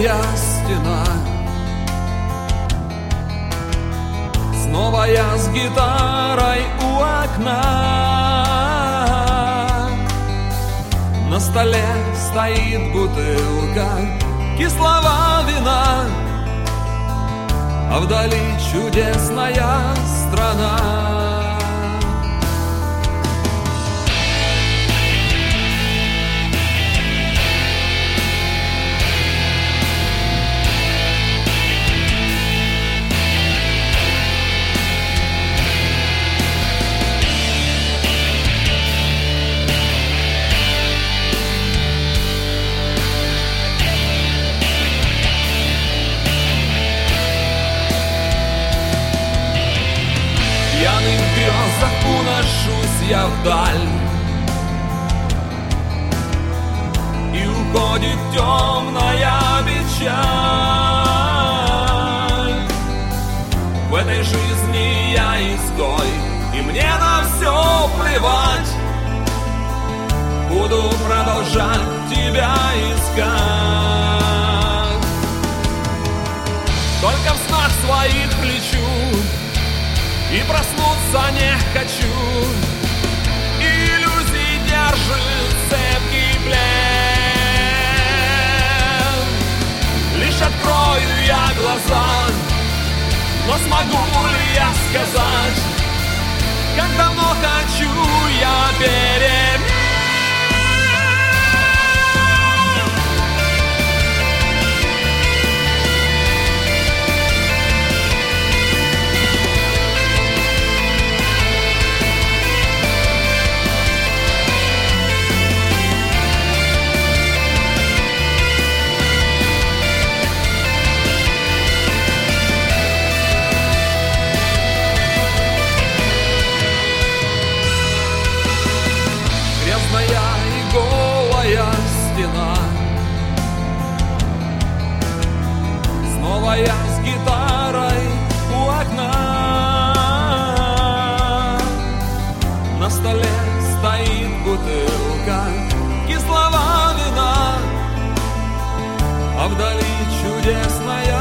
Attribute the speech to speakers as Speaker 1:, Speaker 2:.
Speaker 1: голая стена. Снова я с гитарой у окна. На столе стоит бутылка кислого вина, а вдали чудесная страна. В пьяных грезах уношусь я вдаль, и уходит темная печаль. В этой жизни я изгой, и мне на все плевать. Буду продолжать тебя искать. Только в снах своих лечу, и проснуться не хочу. Иллюзий держит цепкий плен. Лишь открою я глаза, но смогу ли я сказать, как давно хочу я перемен? И голая стена. Снова я с гитарой у окна. На столе стоит бутылка кислого вина, а вдали чудесная